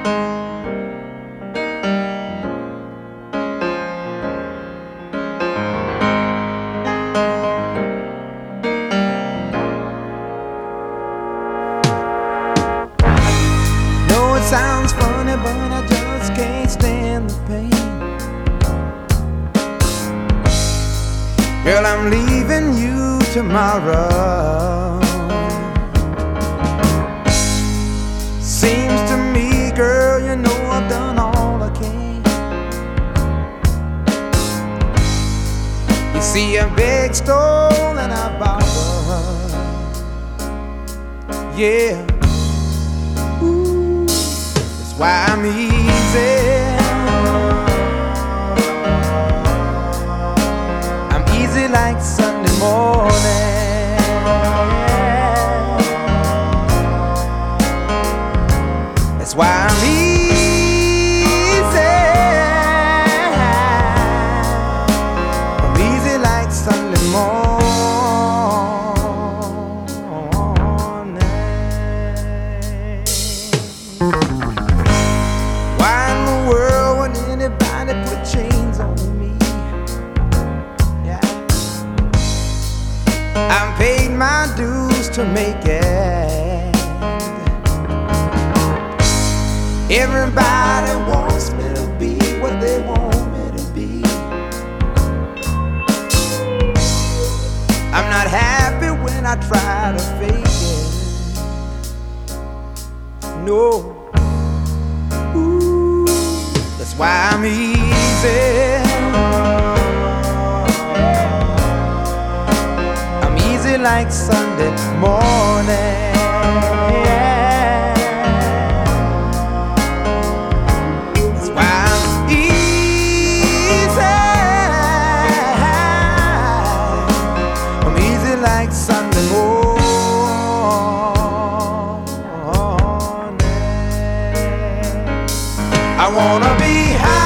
Know it sounds funny, but I just can't stand the pain. Girl, I'm leaving you tomorrow. Seems to me, girl, you know I've done all I can. You see, I begged, stole, and I borrowed. Yeah. Ooh, that's why I'm easy. I'm easy like Sunday morning. That's why I'm easy. I'm easy like Sunday morning. Why in the world would anybody put chains on me? Yeah. I've paid my dues to make it. Everybody wants me to be what they want me to be. I'm not happy when I try to fake it. No. Ooh, that's why I'm easy. I'm easy like Sunday morning. Like Sunday morning, I wanna be high.